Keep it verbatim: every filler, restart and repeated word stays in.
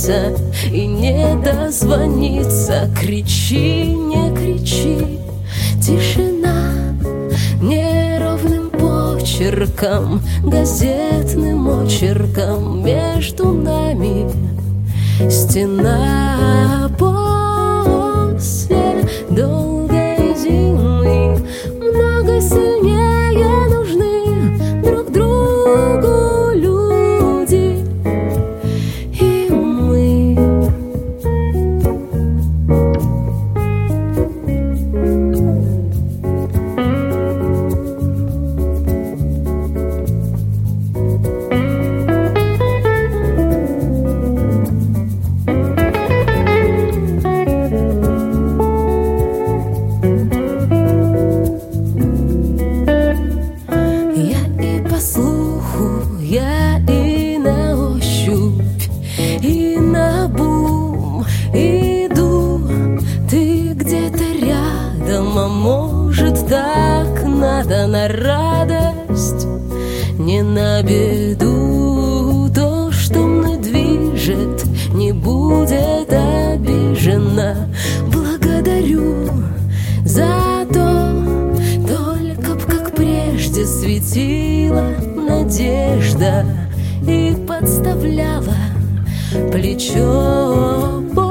дозвониться и не дозвониться. Кричи, не кричи, тишина неровным почерком, газетным очерком между нами стена. После долгой зимы много сильнее нужны друг другу люди и мы. Я и на ощупь, и на бум иду. Ты где-то рядом, а может так надо на радость, не на беду. То, что мной движет, не будет обижена. Благодарю за то, только б как прежде светила надежда и подставляла плечо.